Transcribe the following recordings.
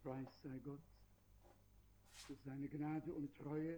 Preis sei Gott für seine Gnade und Treue.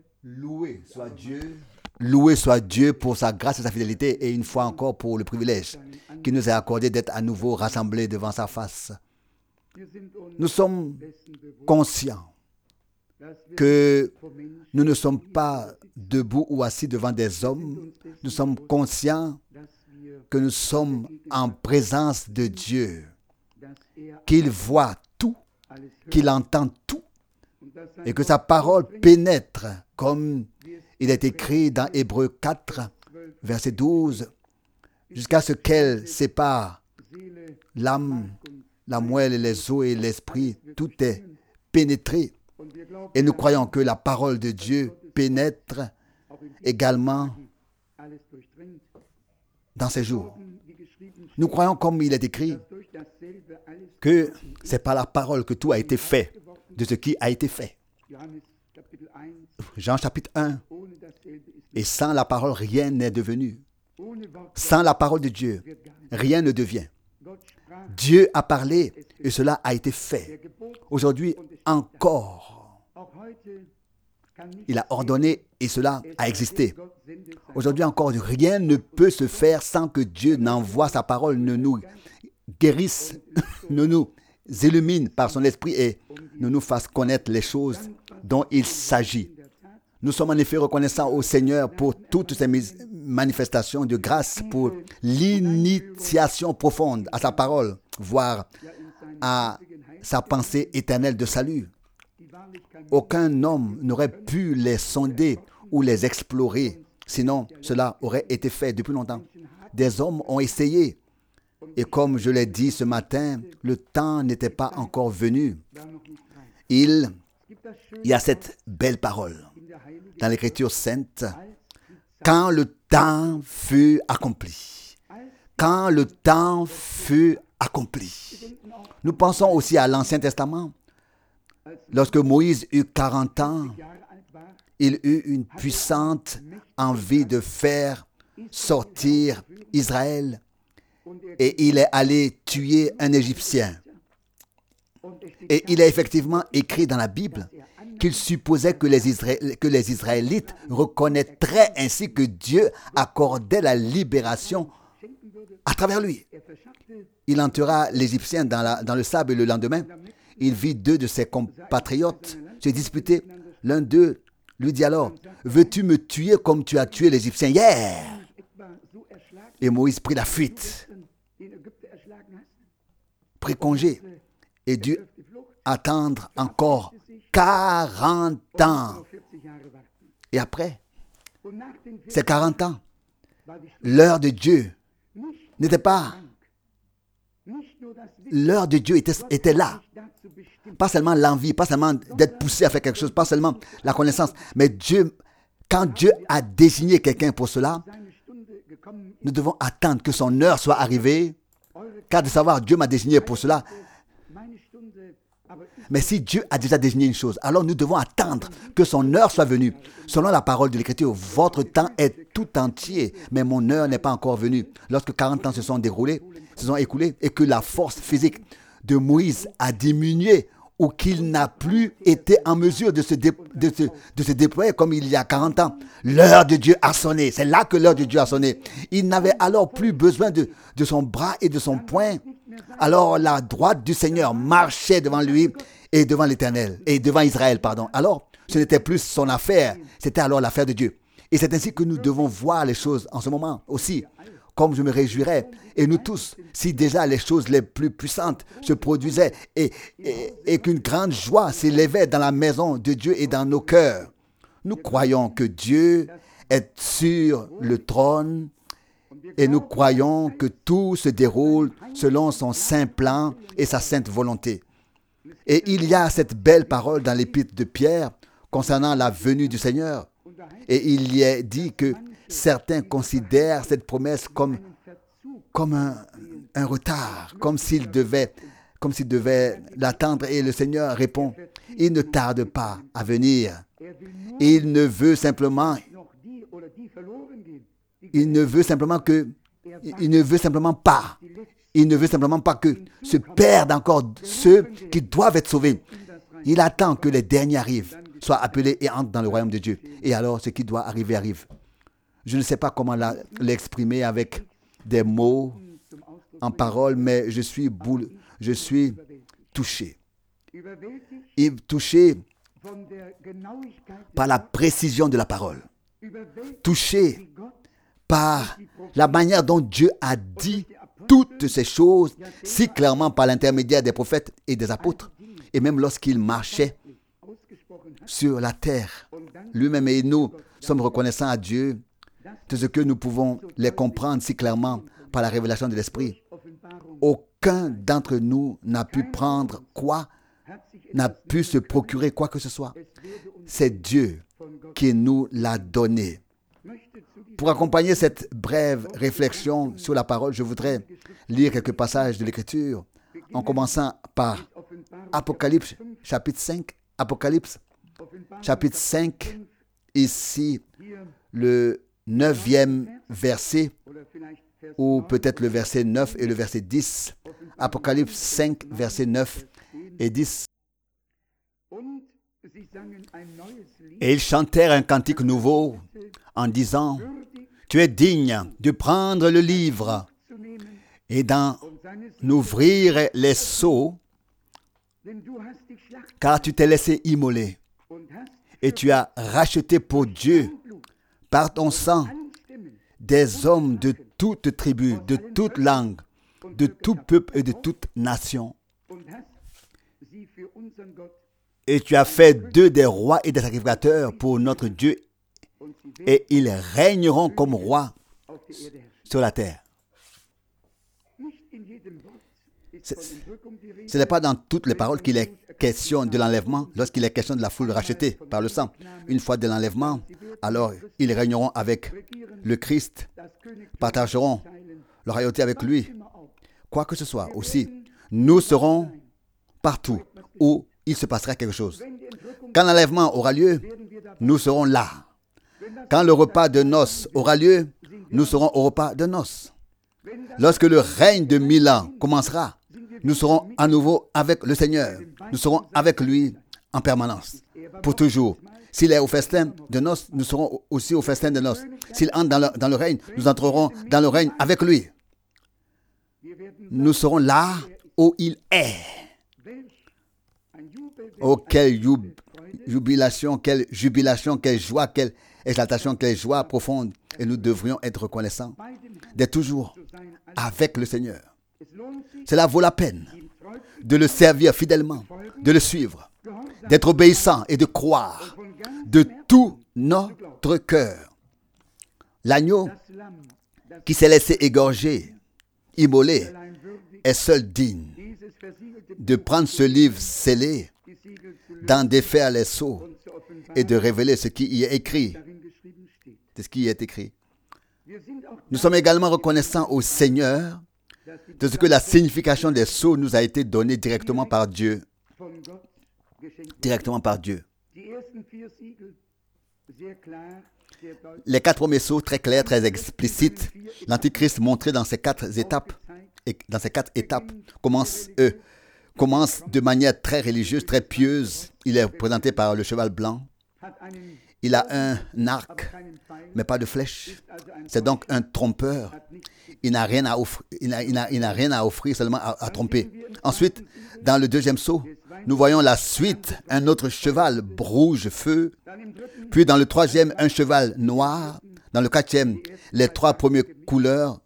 Loué soit Dieu pour sa grâce et sa fidélité et une fois encore pour le privilège qui nous est accordé d'être à nouveau rassemblés devant sa face. Wir sind uns Nous sommes dessen bewusst, conscients dass wir que vor Menschen nous ne sommes pas debout ou assis devant des hommes. Nous sommes conscients dass wir, que nous sommes en présence de Dieu, dass er qu'il voit tout, alles hört qu'il entend tout und dass sein et que sa parole pénètre comme il est écrit dans Hébreux 4, verset 12, jusqu'à ce qu'elle sépare Seele l'âme, la moelle et les os et l'esprit. Tout est pénétré. und wir glauben Et nous croyons que la parole de Dieu pénètre auch in également alles durchdringt. dans ces jours. Wie geschrieben Nous croyons, comme il est écrit, steht, durch dasselbe alles que c'est par la parole que tout a été fait, de ce qui a été fait. Johannes Kapitel 1, Jean chapitre 1. ohne dasselbe ist Et sans la parole, rien n'est devenu. ohne Wort Sans la parole de Dieu, wird gar nicht. rien ne devient. Gott sprach, Dieu a parlé et cela a été der fait. Gebot Aujourd'hui encore, auch heute kann nicht il a ordonné et cela a existé. Gott sendet sein Aujourd'hui encore, rien ne peut se faire sans que Dieu n'envoie sa parole, ne nous guérisse, ne nous illumine par son esprit et ne nous fasse connaître les choses dont il s'agit. in der Tat. Nous sommes en effet reconnaissants au Seigneur pour toutes ces manifestations de grâce, pour l'initiation profonde à sa parole, voire Ja, in seinem à sa pensée éternelle de salut. die wahrlich kein Aucun homme n'aurait pu les sonder ou les explorer, sinon cela aurait été fait depuis longtemps. Des hommes ont essayé, et comme je l'ai dit ce matin, le temps n'était pas encore venu. war noch nicht reif. Il Es gibt das schöne y a cette belle parole in der Heiligen dans l'Écriture sainte. als die Quand le temps fut accompli. Quand le temps fut accompli. Nous pensons aussi à l'Ancien Testament. Lorsque Moïse eut 40 ans, Jahre alt war, il eut une puissante envie de faire sortir Israël und et il est allé tuer un Égyptien. und es steht Et il est effectivement écrit dans la Bible qu'il supposait que les Israélites reconnaîtraient ainsi que Dieu accordait la libération schenken würde, à travers lui. verschaffte Il enterra l'Égyptien dans le sable et le lendemain, il vit deux de ses compatriotes se disputer. L'un d'eux lui dit alors, « Veux-tu me tuer comme tu as tué l'Égyptien hier ?» etwa so erschlagen, Et Moïse prit la fuite, den Ägypter erschlagen hast, prit congé et dut die Flucht, attendre encore 40 ans. nur 40 Jahre warten. Et après, Und nach den 40 ces 40 ans, war die Schuld l'heure de Dieu nicht n'était pas, krank. Nicht nur das l'heure de Dieu était là. dazu bestimmt, Pas seulement l'envie, pas seulement d'être poussé à faire quelque chose, pas seulement la connaissance, mais Dieu, quand Dieu a désigné quelqu'un pour cela, seine Stunde gekommen ist, nous devons attendre que son heure soit arrivée, car de savoir Dieu m'a désigné pour cela. meine Stunde, aber ich Mais si Dieu a déjà désigné une chose, alors nous devons attendre que son heure soit venue. Selon la parole de l'Écriture, votre temps est tout entier, mais mon heure n'est pas encore venue. Lorsque 40 ans se sont écoulés, et que la force physique de Moïse a diminué, ou qu'il n'a plus été en mesure de se déployer comme il y a 40 ans, l'heure de Dieu a sonné. C'est là que l'heure de Dieu a sonné. Il n'avait alors plus besoin de son bras et de son poing. Alors la droite du Seigneur marchait devant lui et devant l'Éternel, et devant Israël, pardon. Alors, ce n'était plus son affaire, c'était alors l'affaire de Dieu. Et c'est ainsi que nous devons voir les choses en ce moment aussi. Comme je me réjouirais, et nous tous, si déjà les choses les plus puissantes se produisaient et qu'une grande joie s'élevait dans la maison de Dieu et dans nos cœurs. Nous croyons que Dieu est sur le trône et nous croyons que tout se déroule selon son saint plan et sa sainte volonté. Et il y a cette belle parole dans l'épître de Pierre concernant la venue du Seigneur. Et il y est dit que certains considèrent cette promesse comme un retard, comme s'ils devaient l'attendre. Et le Seigneur répond, il ne tarde pas à venir. Il ne veut simplement noch die oder die verloren gehen. Die Il ne veut simplement pas que se perdent encore ceux qui doivent être sauvés. Il attend que les derniers arrivent, soient appelés et entrent dans le royaume de Dieu. Et alors, ce qui doit arriver arrive. Je ne sais pas comment l'exprimer avec des mots, en paroles, mais je suis touché. Et touché par la précision de la parole. Touché par la manière dont Dieu a dit toutes ces choses si clairement par l'intermédiaire des prophètes et des apôtres. Et même lorsqu'il marchait sur la terre, lui-même et nous sommes reconnaissants à Dieu de ce que nous pouvons les comprendre si clairement par la révélation de l'Esprit. Aucun d'entre nous n'a pu prendre n'a pu se procurer quoi que ce soit. C'est Dieu qui nous l'a donné. Pour accompagner cette brève réflexion sur la parole, je voudrais lire quelques passages de l'Écriture, en commençant par Apocalypse, chapitre 5. Apocalypse, chapitre 5, ici, le 9e verset, ou peut-être le verset 9 et le verset 10. Apocalypse 5, verset 9 et 10. Et ils chantèrent un cantique nouveau en disant: Tu es digne de prendre le livre et d'en ouvrir les sceaux, car tu t'es laissé immoler et tu as racheté pour Dieu par ton sang des hommes de toute tribu, de toute langue, de tout peuple et de toute nation. Et tu as fait d'eux des rois et des sacrificateurs pour notre Dieu, et ils régneront comme rois sur la terre. Ce n'est pas dans toutes les paroles qu'il est question de l'enlèvement, lorsqu'il est question de la foule rachetée par le sang. Une fois de l'enlèvement, alors ils régneront avec le Christ, partageront la royauté avec lui. Quoi que ce soit aussi, nous serons partout où il se passera quelque chose. Quand l'enlèvement aura lieu, nous serons là. Quand le repas de noces aura lieu, nous serons au repas de noces. Lorsque le règne de 1000 ans commencera, nous serons à nouveau avec le Seigneur. Nous serons avec lui en permanence, pour toujours. S'il est au festin de noces, nous serons aussi au festin de noces. S'il entre dans le règne, nous entrerons dans le règne avec lui. Nous serons là où il est. Oh, quelle jubilation, quelle joie, quelle exaltation, quelle joie profonde. Et nous devrions être reconnaissants d'être toujours avec le Seigneur. Cela vaut la peine de le servir fidèlement, de le suivre, d'être obéissant et de croire de tout notre cœur. L'agneau qui s'est laissé égorger, immolé, est seul digne de prendre ce livre scellé, d'en défaire les sceaux et de révéler ce qui y est écrit. C'est ce qui y est écrit. Nous sommes également reconnaissants au Seigneur de ce que la signification des sceaux nous a été donnée directement par Dieu. Directement par Dieu. Les 4 premiers sceaux, très clairs, très explicites, l'Antichrist montré dans ces 4 étapes, commence de manière très religieuse, très pieuse. Il est représenté par le cheval blanc. Il a un arc, mais pas de flèche. C'est donc un trompeur. Il n'a rien à offrir, il n'a rien à offrir, seulement à tromper. Ensuite, dans le 2e sceau, nous voyons la suite, un autre cheval rouge feu. Puis dans le 3e, un cheval noir. Dans le 4e, les 3 premières couleurs,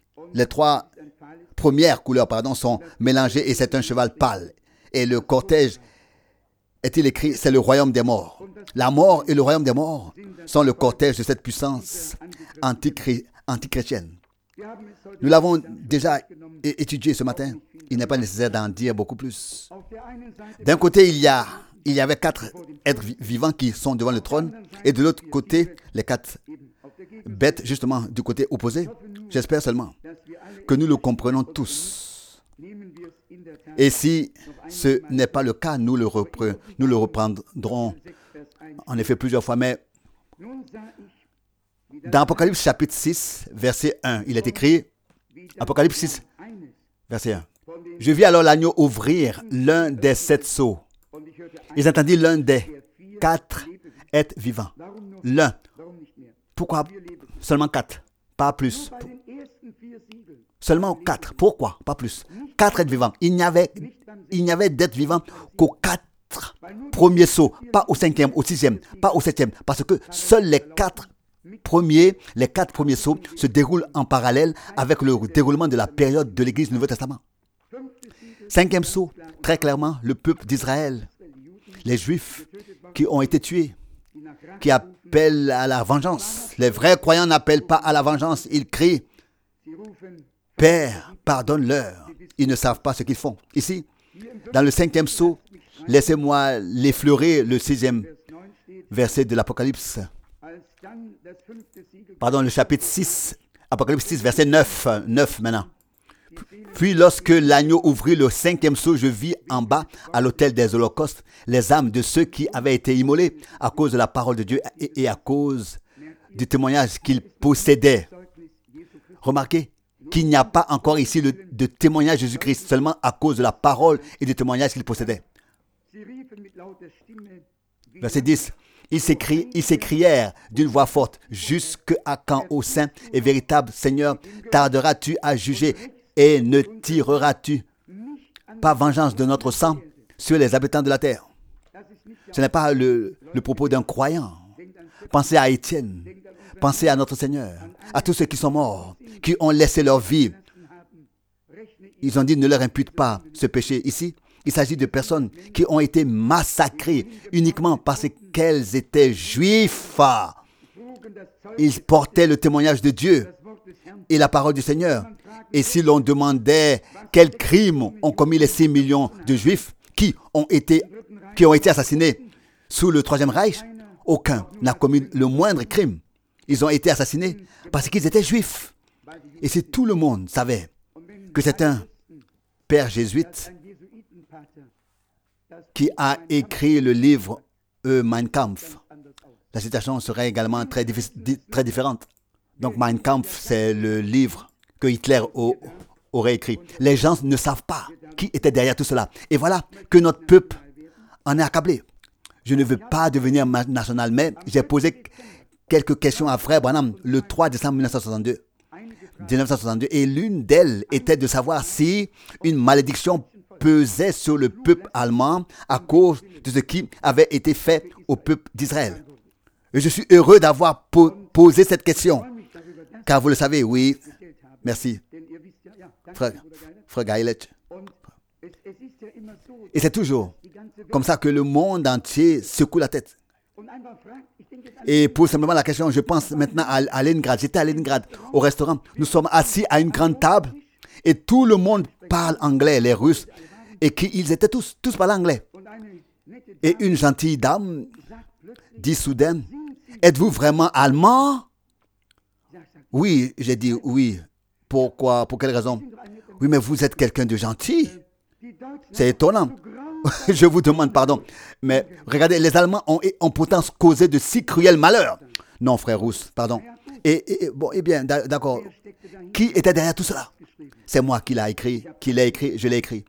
sont mélangées et c'est un cheval pâle. Et le cortège, est-il écrit, c'est le royaume des morts. La mort et le royaume des morts sont le cortège de cette puissance antichrétienne. Nous l'avons déjà étudié ce matin. Il n'est pas nécessaire d'en dire beaucoup plus. D'un côté, il y avait 4 êtres vivants qui sont devant le trône, et de l'autre côté, les 4 bêtes, justement, du côté opposé. J'espère seulement que nous le comprenons tous. Et si ce n'est pas le cas, nous le reprendrons en effet plusieurs fois. Mais dans Apocalypse chapitre 6, verset 1, il est écrit, Apocalypse 6, verset 1. Je vis alors l'agneau ouvrir l'un des 7 sceaux, Ils entendirent l'un des 4 êtres vivants. L'un. Pourquoi seulement 4? Pas plus. Seulement 4. Pourquoi? Pas plus. 4 êtres vivants. Il n'y avait d'êtres vivants qu'aux 4 premiers sauts. Pas au 5e, au 6e, pas au 7e. Parce que seuls les 4 premiers sauts se déroulent en parallèle avec le déroulement de la période de l'Église du Nouveau Testament. 5e saut, très clairement, le peuple d'Israël, les Juifs qui ont été tués, qui appellent à la vengeance. Les vrais croyants n'appellent pas à la vengeance, ils crient « Père, pardonne-leur, ils ne savent pas ce qu'ils font. » Ici, dans le 5e saut, laissez-moi l'effleurer, le 6e verset de l'Apocalypse. Pardon, le chapitre 6, Apocalypse 6, verset 9 maintenant. Puis lorsque l'agneau ouvrit le 5e sceau, je vis en bas, à l'autel des holocaustes, les âmes de ceux qui avaient été immolés à cause de la parole de Dieu et à cause du témoignage qu'ils possédaient. Remarquez qu'il n'y a pas encore ici de témoignage de Jésus-Christ, seulement à cause de la parole et du témoignage qu'ils possédaient. Verset 10. Ils s'écrièrent d'une voix forte, « Jusqu'à quand, ô saint et véritable Seigneur, tarderas-tu à juger et ne tireras-tu pas vengeance de notre sang sur les habitants de la terre? » Ce n'est pas le propos d'un croyant. Pensez à Étienne, pensez à notre Seigneur, à tous ceux qui sont morts, qui ont laissé leur vie. Ils ont dit, ne leur impute pas ce péché. Ici, il s'agit de personnes qui ont été massacrées uniquement parce qu'elles étaient juifs. Ils portaient le témoignage de Dieu et la parole du Seigneur. Et si l'on demandait quels crimes ont commis les 6 millions de juifs qui ont été assassinés sous le Troisième Reich, aucun n'a commis le moindre crime. Ils ont été assassinés parce qu'ils étaient juifs. Et si tout le monde savait que c'est un père jésuite qui a écrit le livre Mein Kampf, la situation serait également très différente. Donc Mein Kampf, c'est le livre que Hitler aurait écrit. Les gens ne savent pas qui était derrière tout cela. Et voilà que notre peuple en est accablé. Je ne veux pas devenir national, mais j'ai posé quelques questions à Frère Branham le 3 décembre 1962. Et l'une d'elles était de savoir si une malédiction pesait sur le peuple allemand à cause de ce qui avait été fait au peuple d'Israël. Et je suis heureux d'avoir posé cette question. Car vous le savez, oui. Merci. Frère Gailet. Et c'est toujours comme ça que le monde entier secoue la tête. Et pour simplement la question, je pense maintenant à Leningrad. J'étais à Leningrad, au restaurant. Nous sommes assis à une grande table et tout le monde parle anglais, les Russes. Et qu'ils étaient tous parlent anglais. Et une gentille dame dit soudain, « Êtes-vous vraiment allemand ?» Oui, j'ai dit oui. Pourquoi? Pour quelle raison? Oui, mais vous êtes quelqu'un de gentil. C'est étonnant. Je vous demande pardon. Mais regardez, les Allemands ont pourtant causé de si cruels malheurs. Non, frère Rousse, pardon. Eh bien, d'accord. Qui était derrière tout cela? C'est moi qui l'ai écrit, je l'ai écrit.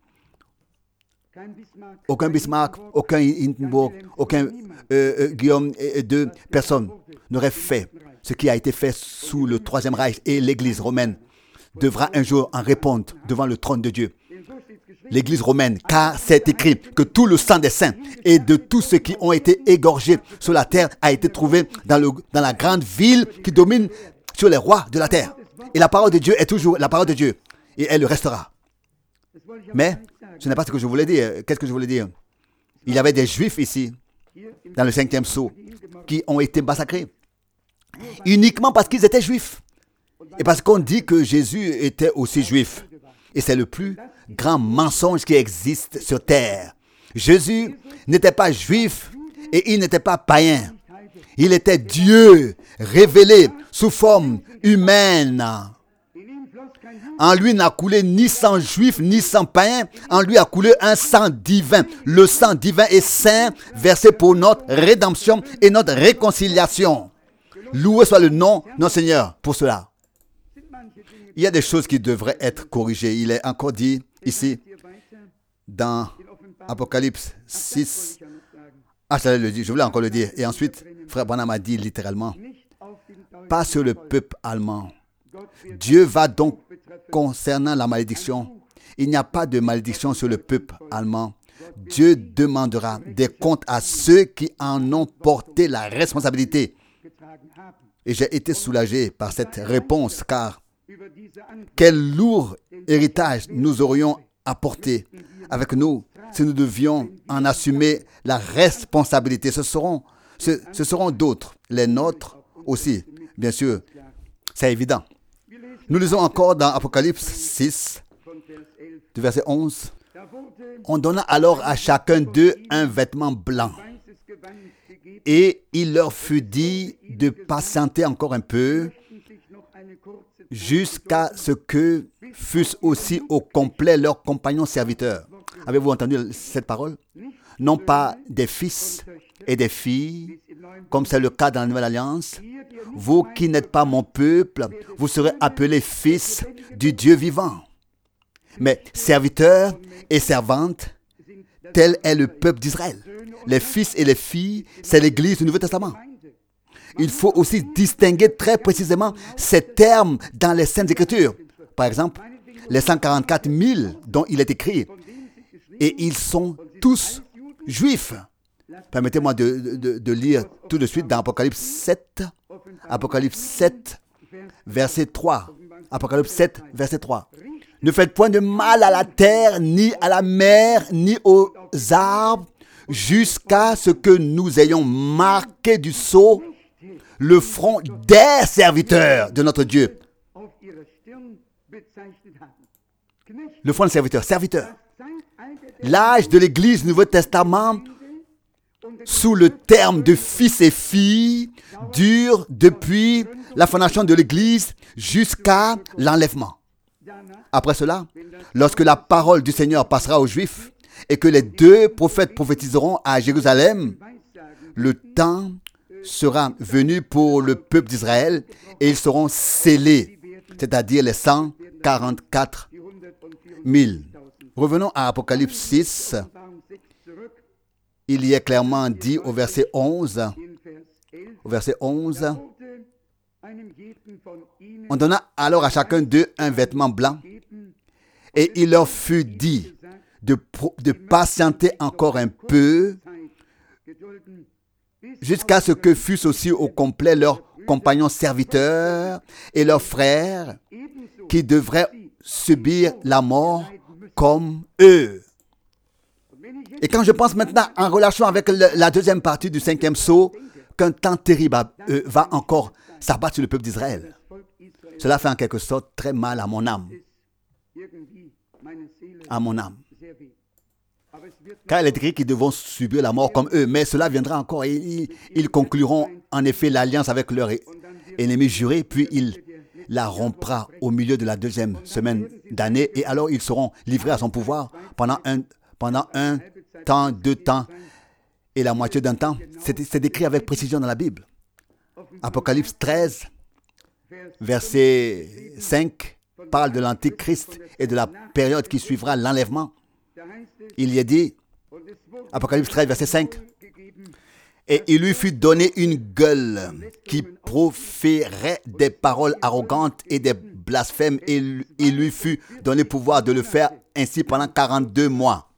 Aucun Bismarck, aucun Hindenburg, aucun Guillaume et deux personnes n'auraient fait ce qui a été fait sous le Troisième Reich, et l'Église romaine devra un jour en répondre devant le trône de Dieu. L'Église romaine, car c'est écrit que tout le sang des saints et de tous ceux qui ont été égorgés sur la terre a été trouvé dans la grande ville qui domine sur les rois de la terre. Et la parole de Dieu est toujours la parole de Dieu, et elle le restera. Mais ce n'est pas ce que je voulais dire. Qu'est-ce que je voulais dire? Il y avait des Juifs ici, dans le 5e sceau, qui ont été massacrés uniquement parce qu'ils étaient Juifs. Et parce qu'on dit que Jésus était aussi Juif. Et c'est le plus grand mensonge qui existe sur terre. Jésus n'était pas Juif et il n'était pas païen. Il était Dieu révélé sous forme humaine. En lui n'a coulé ni sang juif, ni sang païen. En lui a coulé un sang divin. Le sang divin est saint, versé pour notre rédemption et notre réconciliation. Loué soit le nom de notre Seigneur pour cela. Il y a des choses qui devraient être corrigées. Il est encore dit ici, dans Apocalypse 6, Ah, ça le dit, je voulais encore le dire. Et ensuite, frère Branham a dit littéralement, pas sur le peuple allemand. Dieu va donc, concernant la malédiction, il n'y a pas de malédiction sur le peuple allemand. Dieu demandera des comptes à ceux qui en ont porté la responsabilité. Et j'ai été soulagé par cette réponse, car quel lourd héritage nous aurions apporté avec nous si nous devions en assumer la responsabilité. Ce seront d'autres, les nôtres aussi, bien sûr, c'est évident. Nous lisons encore dans Apocalypse 6, du verset 11. On donna alors à chacun d'eux un vêtement blanc. Et il leur fut dit de patienter encore un peu jusqu'à ce que fussent aussi au complet leurs compagnons serviteurs. Avez-vous entendu cette parole? Non pas des fils et des filles, comme c'est le cas dans la Nouvelle Alliance. Vous qui n'êtes pas mon peuple, vous serez appelés fils du Dieu vivant. Mais serviteurs et servantes, tel est le peuple d'Israël. Les fils et les filles, c'est l'Église du Nouveau Testament. Il faut aussi distinguer très précisément ces termes dans les Saintes Écritures. Par exemple, les 144 000 dont il est écrit, et ils sont tous juifs. Permettez-moi de lire tout de suite dans Apocalypse 7, verset 3. Apocalypse 7, verset 3. Ne faites point de mal à la terre, ni à la mer, ni aux arbres, jusqu'à ce que nous ayons marqué du sceau le front des serviteurs de notre Dieu. Le front des serviteurs, serviteurs. L'âge de l'Église du Nouveau Testament, sous le terme de fils et filles, dure depuis la fondation de l'Église jusqu'à l'enlèvement. Après cela, lorsque la parole du Seigneur passera aux Juifs et que les deux prophètes prophétiseront à Jérusalem, le temps sera venu pour le peuple d'Israël et ils seront scellés, c'est-à-dire les 144 000. Revenons à Apocalypse 6. Il y est clairement dit au verset 11, on donna alors à chacun d'eux un vêtement blanc et il leur fut dit de patienter encore un peu jusqu'à ce que fussent aussi au complet leurs compagnons serviteurs et leurs frères qui devraient subir la mort comme eux. Et quand je pense maintenant en relation avec la deuxième partie du 5e sceau, qu'un temps terrible va encore s'abattre sur le peuple d'Israël, cela fait en quelque sorte très mal à mon âme. À mon âme. Car il est écrit qu'ils devront subir la mort comme eux, mais cela viendra encore et ils concluront en effet l'alliance avec leur ennemi juré, puis il la rompra au milieu de la deuxième semaine d'année et alors ils seront livrés à son pouvoir pendant un temps, 2 temps et la moitié d'un temps. C'est décrit avec précision dans la Bible. Apocalypse 13, verset 5, parle de l'Antichrist et de la période qui suivra l'enlèvement. Il y est dit, Apocalypse 13, verset 5, et il lui fut donné une gueule qui proférait des paroles arrogantes et des blasphèmes, et il lui fut donné pouvoir de le faire ainsi pendant 42 mois.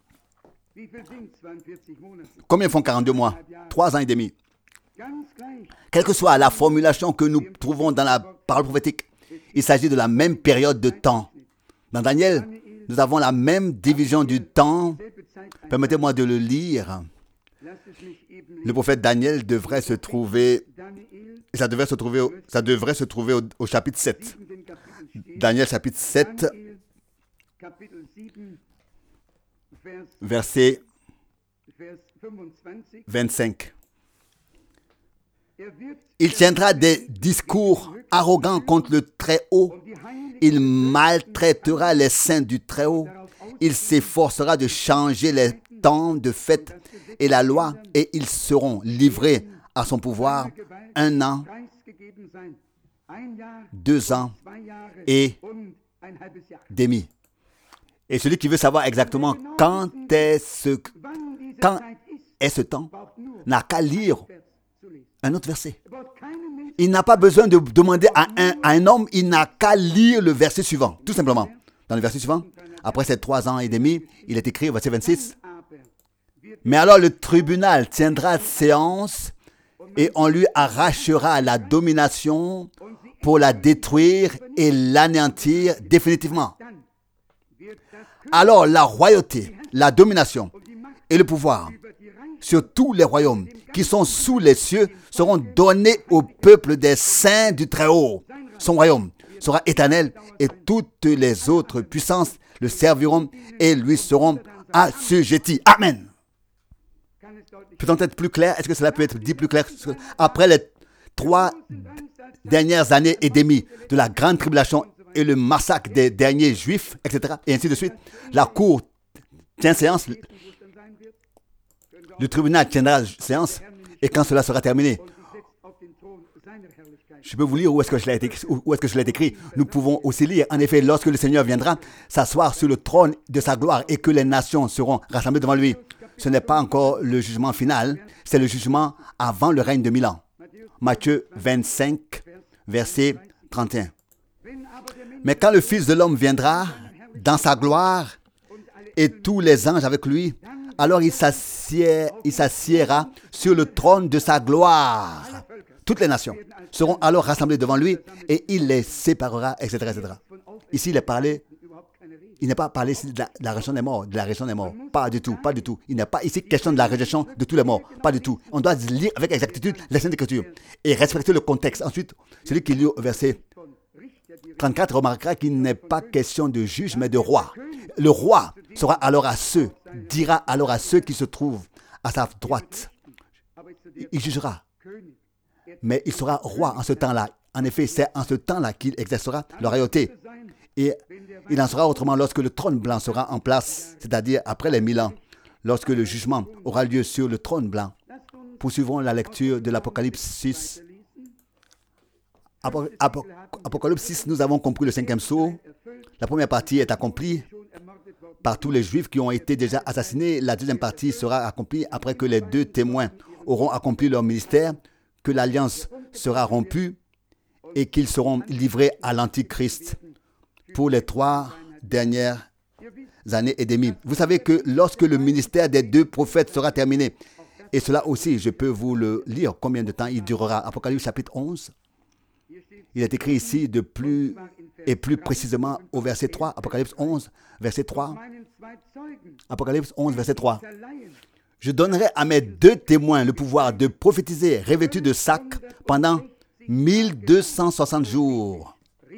Combien font 42 mois? 3 ans et demi. Quelle que soit la formulation que nous trouvons dans la parole prophétique, il s'agit de la même période de temps. Dans Daniel, nous avons la même division du temps. Permettez-moi de le lire. Le prophète Daniel devrait se trouver, ça devrait se trouver au chapitre 7. Daniel chapitre 7, verset 25. Il tiendra des discours arrogants contre le Très-Haut. Il maltraitera les saints du Très-Haut. Il s'efforcera de changer les temps de fête et la loi, et ils seront livrés à son pouvoir 1 an, 2 ans et demi. Et celui qui veut savoir exactement quand est ce temps n'a qu'à lire un autre verset. Il n'a pas besoin de demander à un homme, il n'a qu'à lire le verset suivant, tout simplement. Dans le verset suivant, après ces 3 ans et demi, il est écrit, verset 26, « Mais alors le tribunal tiendra séance et on lui arrachera la domination pour la détruire et l'anéantir définitivement. Alors la royauté, la domination et le pouvoir sur tous les royaumes qui sont sous les cieux seront donnés au peuple des saints du Très-Haut. Son royaume sera éternel et toutes les autres puissances le serviront et lui seront assujettis. » Amen. Peut-on être plus clair? Est-ce que cela peut être dit plus clair? Après les 3 dernières années et demie de la grande tribulation et le massacre des derniers juifs, etc., et ainsi de suite, la cour tient séance, le tribunal tiendra séance, et quand cela sera terminé, je peux vous lire où est-ce que je l'ai écrit. Nous pouvons aussi lire, en effet, lorsque le Seigneur viendra s'asseoir sur le trône de sa gloire et que les nations seront rassemblées devant lui. Ce n'est pas encore le jugement final, c'est le jugement avant le règne de 1000 ans. Matthieu 25, verset 31. Mais quand le Fils de l'homme viendra dans sa gloire et tous les anges avec lui, alors il s'assiera sur le trône de sa gloire. Toutes les nations seront alors rassemblées devant lui et il les séparera, etc., etc. Ici, il n'est pas parlé ici de la résurrection des morts, Pas du tout, pas du tout. Il n'est pas ici question de la résurrection de tous les morts. Pas du tout. On doit lire avec exactitude les Saintes Écritures et respecter le contexte. Ensuite, celui qui lit au verset 34 remarquera qu'il n'est pas question de juge, mais de roi. Le roi dira alors à ceux qui se trouvent à sa droite. Il jugera. Mais il sera roi en ce temps-là. En effet, c'est en ce temps-là qu'il exercera la royauté. Et il en sera autrement lorsque le trône blanc sera en place, c'est-à-dire après les 1000 ans, lorsque le jugement aura lieu sur le trône blanc. Poursuivons la lecture de l'Apocalypse 6. Apocalypse 6, nous avons compris le 5e sceau. La première partie est accomplie par tous les Juifs qui ont été déjà assassinés. La deuxième partie sera accomplie après que les 2 témoins auront accompli leur ministère, que l'alliance sera rompue et qu'ils seront livrés à l'Antichrist pour les 3 dernières années et demie. Vous savez que lorsque le ministère des 2 prophètes sera terminé, et cela aussi, je peux vous le lire, combien de temps il durera. Apocalypse chapitre 11, il est écrit ici de plus et plus précisément au verset 3, Apocalypse 11, verset 3. Apocalypse 11, verset 3. Je donnerai à mes 2 témoins le pouvoir de prophétiser revêtus de sac pendant 1260 jours.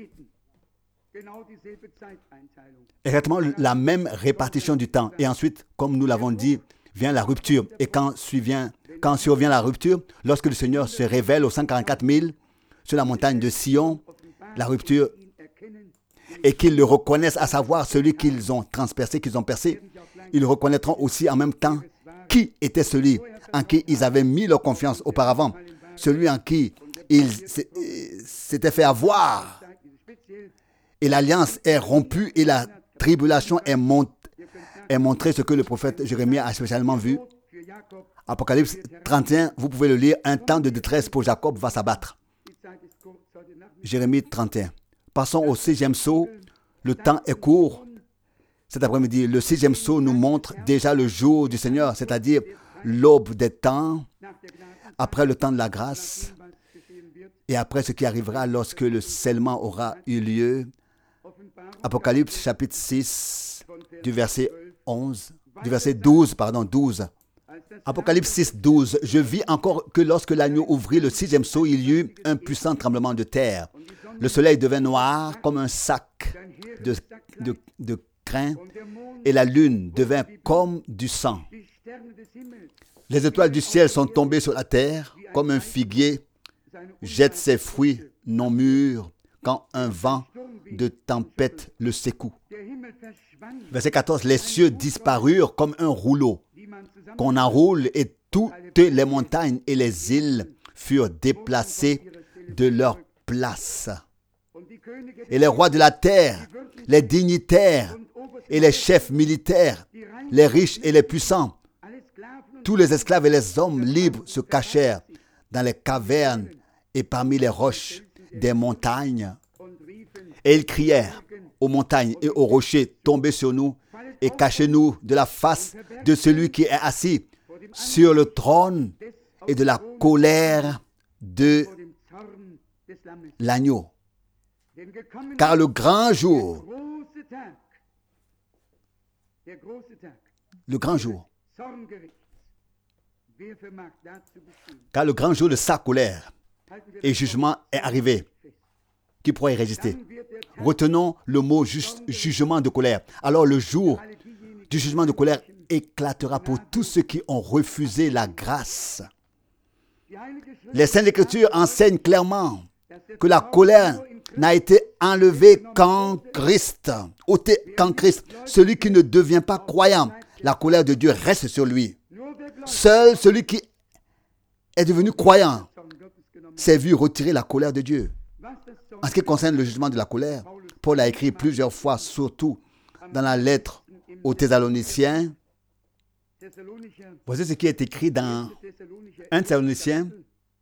Exactement la même répartition du temps. Et ensuite, comme nous l'avons dit, vient la rupture. Et quand survient la rupture, lorsque le Seigneur se révèle aux 144 000 sur la montagne de Sion, la rupture, et qu'ils le reconnaissent, à savoir celui qu'ils ont transpercé, qu'ils ont percé, ils reconnaîtront aussi en même temps qui était celui en qui ils avaient mis leur confiance auparavant, celui en qui ils s'étaient fait avoir. Et l'alliance est rompue et la tribulation est montrée, ce que le prophète Jérémie a spécialement vu. Apocalypse 31, vous pouvez le lire, un temps de détresse pour Jacob va s'abattre. Jérémie 31. Passons au 6e sceau. Le temps est court. Cet après-midi, le 6e sceau nous montre déjà le jour du Seigneur, c'est-à-dire l'aube des temps, après le temps de la grâce, et après ce qui arrivera lorsque le scellement aura eu lieu. Apocalypse chapitre 6, du verset 12. Apocalypse 6, 12. Je vis encore que lorsque l'agneau ouvrit le 6e sceau, il y eut un puissant tremblement de terre. Le soleil devint noir comme un sac de crin et la lune devint comme du sang. Les étoiles du ciel sont tombées sur la terre comme un figuier jette ses fruits non mûrs quand un vent de tempête le secoue. Verset 14. Les cieux disparurent comme un rouleau qu'on enroule et toutes les montagnes et les îles furent déplacées de leur place. Et les rois de la terre, les dignitaires et les chefs militaires, les riches et les puissants, tous les esclaves et les hommes libres se cachèrent dans les cavernes et parmi les roches des montagnes. Et ils crièrent aux montagnes et aux rochers, tombez sur nous et cachez-nous de la face de celui qui est assis sur le trône et de la colère de l'agneau. Car le grand jour, car le grand jour de sa colère et jugement est arrivé. Qui pourrait y résister? Retenons le mot jugement de colère. Alors le jour du jugement de colère éclatera pour tous ceux qui ont refusé la grâce. Les Saintes Écritures enseignent clairement que la colère n'a été enlevée qu'en Christ. Ôtée qu'en Christ. Celui qui ne devient pas croyant, la colère de Dieu reste sur lui. Seul celui qui est devenu croyant s'est vu retirer la colère de Dieu. En ce qui concerne le jugement de la colère, Paul a écrit plusieurs fois, surtout dans la lettre aux Thessaloniciens. Voici ce qui est écrit dans 1 Thessaloniciens,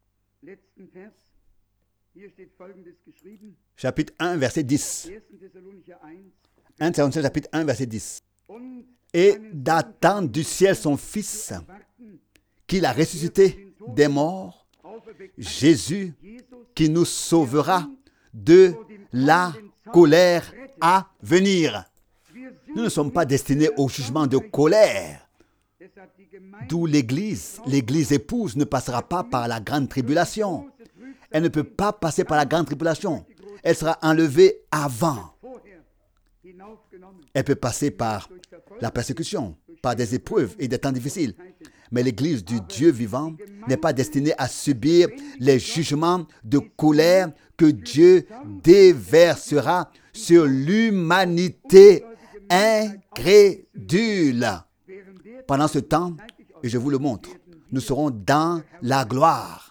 chapitre 1, verset 10. 1 Thessaloniciens, chapitre 1, verset 10. Et d'attendre du ciel son Fils, qu'il a ressuscité des morts, Jésus, qui nous sauvera de la colère à venir. Nous ne sommes pas destinés au jugement de colère. D'où l'Église épouse ne passera pas par la grande tribulation. Elle ne peut pas passer par la grande tribulation. Elle sera enlevée avant. Elle peut passer par la persécution, par des épreuves et des temps difficiles. Mais l'Église du Dieu vivant n'est pas destinée à subir les jugements de colère que Dieu déversera sur l'humanité incrédule. Pendant ce temps, et je vous le montre, nous serons dans la gloire.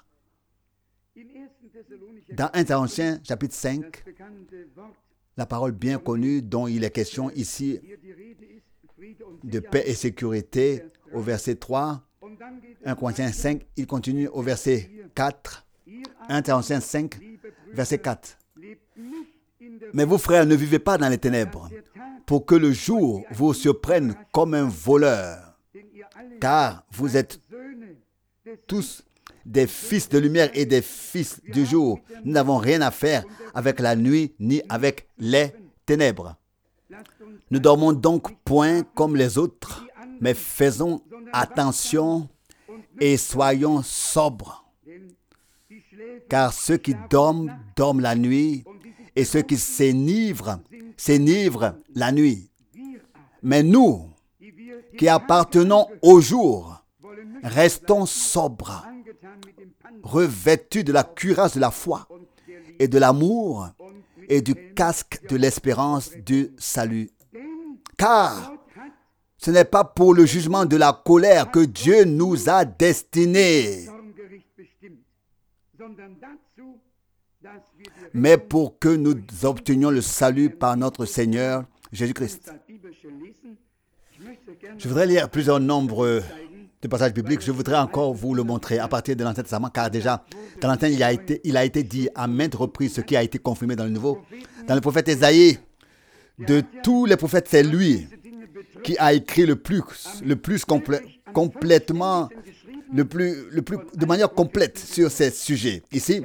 Dans 1 Thessaloniciens, chapitre 5, la parole bien connue dont il est question ici de paix et sécurité au verset 3, 1 Corinthiens 5, il continue au verset 4, 1 Thessaloniciens 5, verset 4. Mais vous, frères, ne vivez pas dans les ténèbres, pour que le jour vous surprenne comme un voleur, car vous êtes tous des fils de lumière et des fils du jour. Nous n'avons rien à faire avec la nuit ni avec les ténèbres. Ne dormons donc point comme les autres, mais faisons attention et soyons sobres. Car ceux qui dorment, dorment la nuit, et ceux qui s'enivrent, s'enivrent la nuit. Mais nous, qui appartenons au jour, restons sobres, revêtus de la cuirasse de la foi et de l'amour et du casque de l'espérance du salut. Car ce n'est pas pour le jugement de la colère que Dieu nous a destinés, mais pour que nous obtenions le salut par notre Seigneur Jésus-Christ. Je voudrais lire plusieurs nombres de passages bibliques. Je voudrais encore vous le montrer à partir de l'Ancien Testament, car déjà, dans l'Ancien, il a été dit à maintes reprises ce qui a été confirmé dans le Nouveau. Dans le prophète Ésaïe, de tous les prophètes, c'est lui qui a écrit de manière complète sur ces sujets.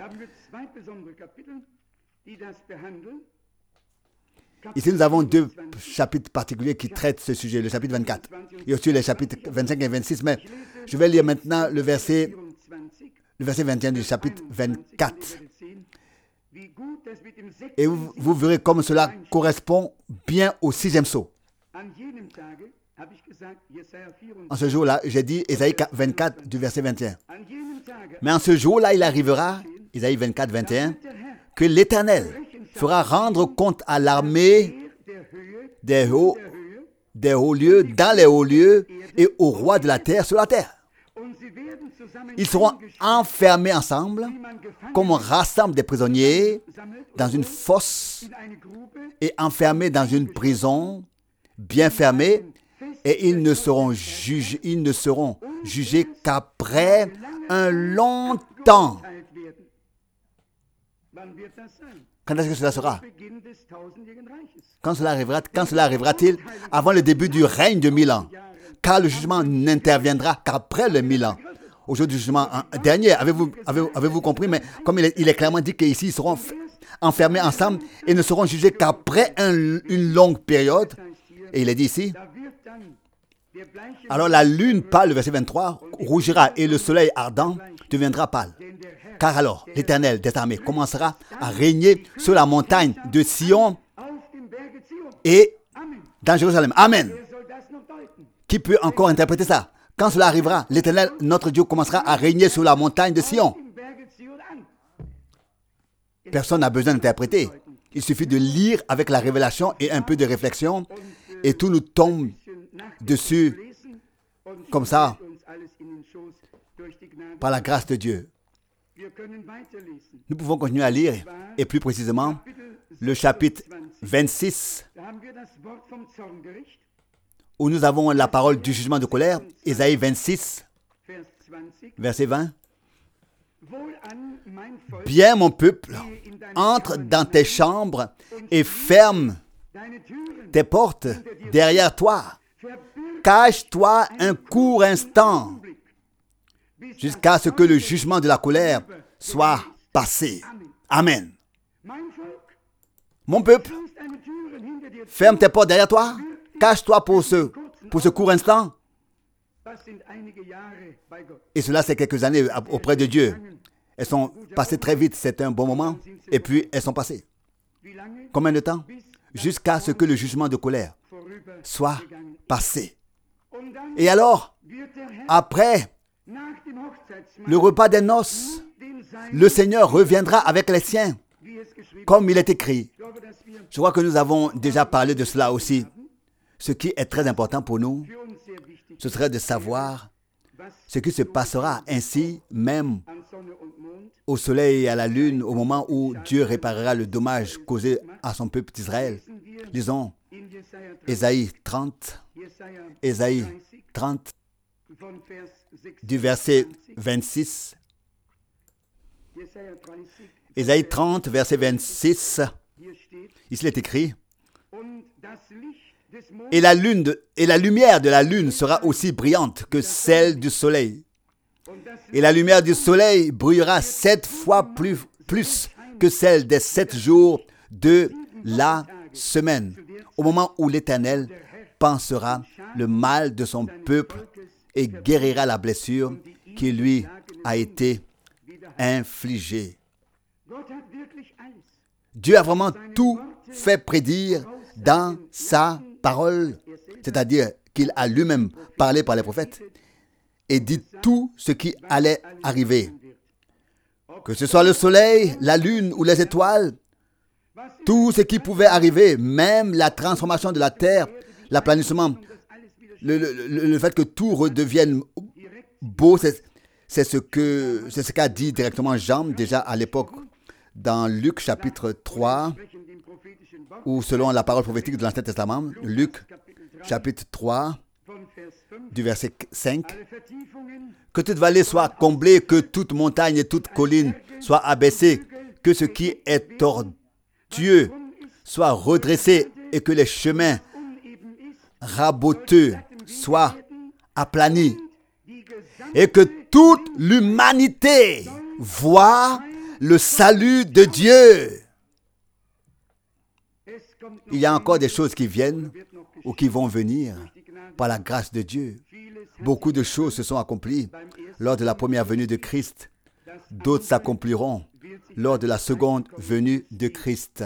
Ici, nous avons deux chapitres particuliers qui traitent ce sujet, le chapitre 24 et aussi les chapitres 25 et 26. Mais je vais lire maintenant le verset 21 du chapitre 24. Et vous verrez comme cela correspond bien au 6e sceau. En ce jour-là, j'ai dit Ésaïe 24 du verset 21. Mais en ce jour-là, il arrivera, Ésaïe 24, 21, que l'Éternel fera rendre compte à l'armée des hauts lieux, dans les hauts lieux, et au roi de la terre sur la terre. Ils seront enfermés ensemble, comme on rassemble des prisonniers dans une fosse et enfermés dans une prison bien fermée, Et ils ne seront jugés qu'après un long temps. Quand est-ce que cela sera? Quand cela arrivera-t-il? Avant le début du règne de 1000 ans. Car le jugement n'interviendra qu'après les 1000 ans. Au jour du jugement dernier, avez-vous compris? Mais comme il est clairement dit qu'ici, ils seront enfermés ensemble et ne seront jugés qu'après une longue période. Et il est dit ici, alors la lune pâle, le verset 23, rougira et le soleil ardent deviendra pâle. Car alors l'Éternel des armées commencera à régner sur la montagne de Sion et dans Jérusalem. Amen. Qui peut encore interpréter ça? Quand cela arrivera, l'Éternel, notre Dieu, commencera à régner sur la montagne de Sion. Personne n'a besoin d'interpréter. Il suffit de lire avec la révélation et un peu de réflexion et tout nous tombe dessus comme ça par la grâce de Dieu. Nous pouvons continuer à lire et plus précisément le chapitre 26 où nous avons la parole du jugement de colère, Ésaïe 26, verset 20. Bien mon peuple, entre dans tes chambres et ferme tes portes derrière toi. Cache-toi un court instant jusqu'à ce que le jugement de la colère soit passé. Amen. Mon peuple, ferme tes portes derrière toi. Cache-toi pour ce court instant. Et cela, c'est quelques années auprès de Dieu. Elles sont passées très vite, c'est un bon moment. Et puis, elles sont passées. Combien de temps? Jusqu'à ce que le jugement de colère soit passé. Et alors, après le repas des noces, le Seigneur reviendra avec les siens, comme il est écrit. Je crois que nous avons déjà parlé de cela aussi. Ce qui est très important pour nous, ce serait de savoir ce qui se passera ainsi même au soleil et à la lune au moment où Dieu réparera le dommage causé à son peuple d'Israël. Lisons Ésaïe 30, du verset 26. Ésaïe 30, verset 26. Ici il est écrit, et la lumière de la lune sera aussi brillante que celle du soleil. Et la lumière du soleil brillera 7 fois plus que celle des 7 jours de la semaine, au moment où l'Éternel pansera le mal de son peuple et guérira la blessure qui lui a été infligée. Dieu a vraiment tout fait prédire dans sa parole, c'est-à-dire qu'il a lui-même parlé par les prophètes et dit tout ce qui allait arriver. Que ce soit le soleil, la lune ou les étoiles, tout ce qui pouvait arriver, même la transformation de la terre, l'aplanissement, le fait que tout redevienne beau, c'est ce qu'a dit directement Jean déjà à l'époque dans Luc chapitre 3, ou selon la parole prophétique de l'Ancien Testament, Luc chapitre 3, du verset 5, que toute vallée soit comblée, que toute montagne et toute colline soient abaissées, que ce qui est tortueux soit redressé et que les chemins raboteux soient aplanis et que toute l'humanité voit le salut de Dieu. Il y a encore des choses qui viennent ou qui vont venir par la grâce de Dieu. Beaucoup de choses se sont accomplies lors de la première venue de Christ. D'autres s'accompliront lors de la seconde venue de Christ.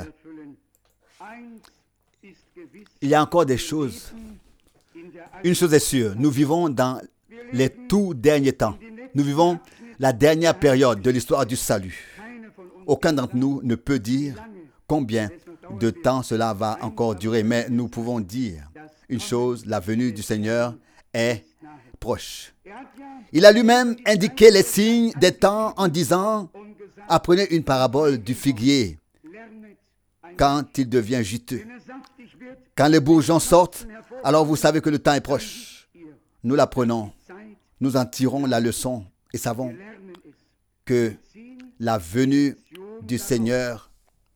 Il y a encore des choses. Une chose est sûre, nous vivons dans les tout derniers temps. Nous vivons la dernière période de l'histoire du salut. Aucun d'entre nous ne peut dire combien de temps cela va encore durer, mais nous pouvons dire une chose, la venue du Seigneur est proche. Il a lui-même indiqué les signes des temps en disant, apprenez une parabole du figuier quand il devient juteux. Quand les bourgeons sortent, alors vous savez que le temps est proche. Nous l'apprenons, nous en tirons la leçon et savons que la venue du Seigneur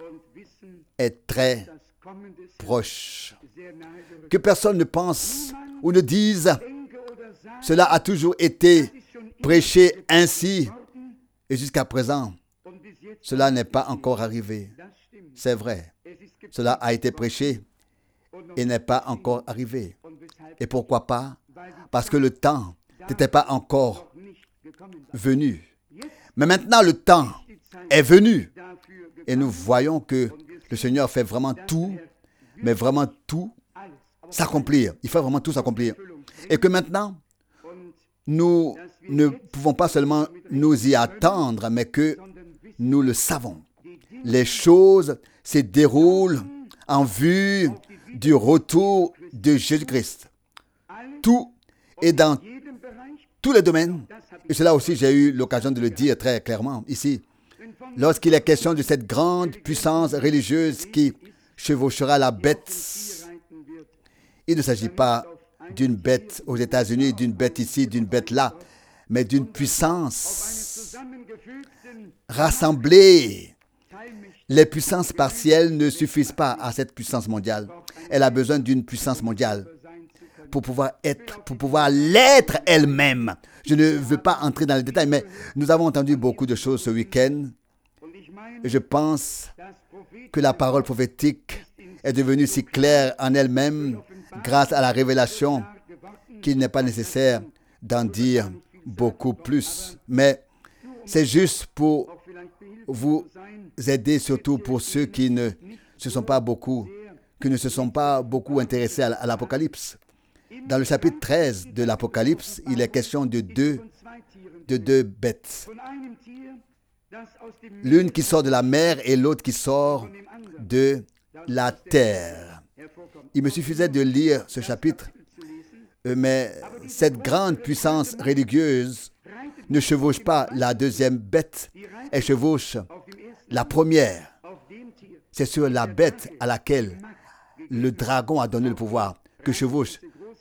est très proche. Que personne ne pense ou ne dise « Cela a toujours été prêché ainsi et jusqu'à présent, cela n'est pas encore arrivé. » C'est vrai, cela a été prêché et n'est pas encore arrivé. Et pourquoi pas? Parce que le temps n'était pas encore venu. Mais maintenant, le temps est venu. Et nous voyons que le Seigneur fait vraiment tout, mais vraiment tout s'accomplir. Il fait vraiment tout s'accomplir. Et que maintenant, nous ne pouvons pas seulement nous y attendre, mais que nous le savons. Les choses se déroulent en vue du retour de Jésus-Christ. Tout est dans tous les domaines. Et cela aussi, j'ai eu l'occasion de le dire très clairement ici. Lorsqu'il est question de cette grande puissance religieuse qui chevauchera la bête, il ne s'agit pas d'une bête aux États-Unis, d'une bête ici, d'une bête là, mais d'une puissance rassemblée. Les puissances partielles ne suffisent pas à cette puissance mondiale. Elle a besoin d'une puissance mondiale pour pouvoir être, pour pouvoir l'être elle-même. Je ne veux pas entrer dans les détails, mais nous avons entendu beaucoup de choses ce week-end. Et je pense que la parole prophétique est devenue si claire en elle-même grâce à la révélation qu'il n'est pas nécessaire d'en dire beaucoup plus. Mais c'est juste pour vous aider, surtout pour ceux qui ne se sont pas beaucoup intéressés à l'Apocalypse. Dans le chapitre 13 de l'Apocalypse, il est question de deux bêtes. L'une qui sort de la mer et l'autre qui sort de la terre. Il me suffisait de lire ce chapitre, mais cette grande puissance religieuse ne chevauche pas la deuxième bête, elle chevauche la première. C'est sur la bête à laquelle le dragon a donné le pouvoir que chevauche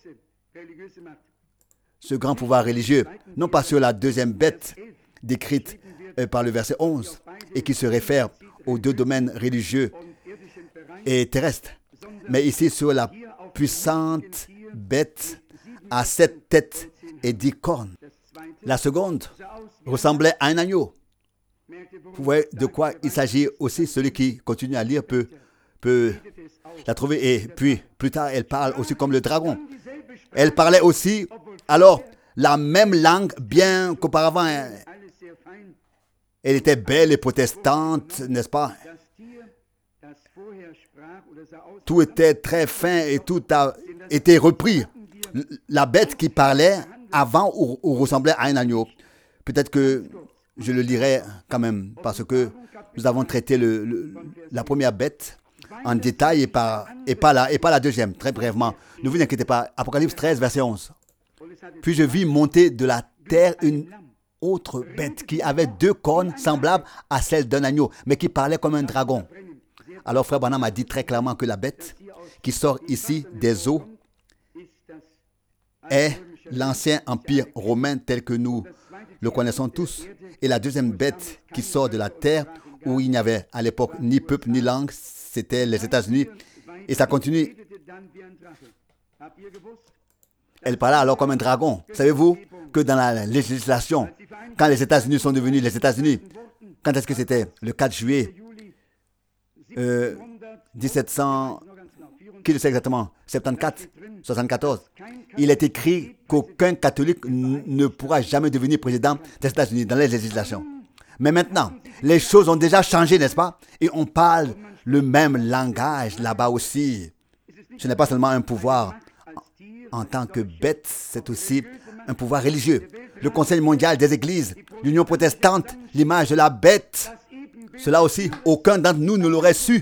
ce grand pouvoir religieux, non pas sur la deuxième bête décrite par le verset 11 et qui se réfère aux deux domaines religieux et terrestres, mais ici sur la puissante bête à 7 têtes et 10 cornes. La seconde ressemblait à un agneau. Vous voyez de quoi il s'agit aussi. Celui qui continue à lire peut la trouver. Et puis, plus tard, elle parle aussi comme le dragon. Elle parlait aussi, alors, la même langue, bien qu'auparavant, elle était belle et protestante, n'est-ce pas? Tout était très fin et tout a été repris. La bête qui parlait avant ou ressemblait à un agneau. Peut-être que je le lirai quand même, parce que nous avons traité la première bête en détail et pas la deuxième, très brièvement. Ne vous inquiétez pas. Apocalypse 13, verset 11. Puis je vis monter de la terre une autre bête qui avait 2 cornes semblables à celles d'un agneau, mais qui parlait comme un dragon. Alors Frère Branham a dit très clairement que la bête qui sort ici des eaux est l'ancien empire romain tel que nous le connaissons tous. Et la deuxième bête qui sort de la terre, où il n'y avait à l'époque ni peuple ni langue, c'était les États-Unis. Et ça continue. Elle parlait alors comme un dragon. Savez-vous que dans la législation, quand les États-Unis sont devenus les États-Unis, quand est-ce que c'était? Le 4 juillet 1700, qui le sait exactement? 74, 74. Il est écrit qu'aucun catholique ne pourra jamais devenir président des États-Unis dans les législations. Mais maintenant, les choses ont déjà changé, n'est-ce pas? Et on parle le même langage là-bas aussi. Ce n'est pas seulement un pouvoir en tant que bête, c'est aussi un pouvoir religieux. Le Conseil mondial des églises, l'Union protestante, l'image de la bête, cela aussi, aucun d'entre nous ne l'aurait su.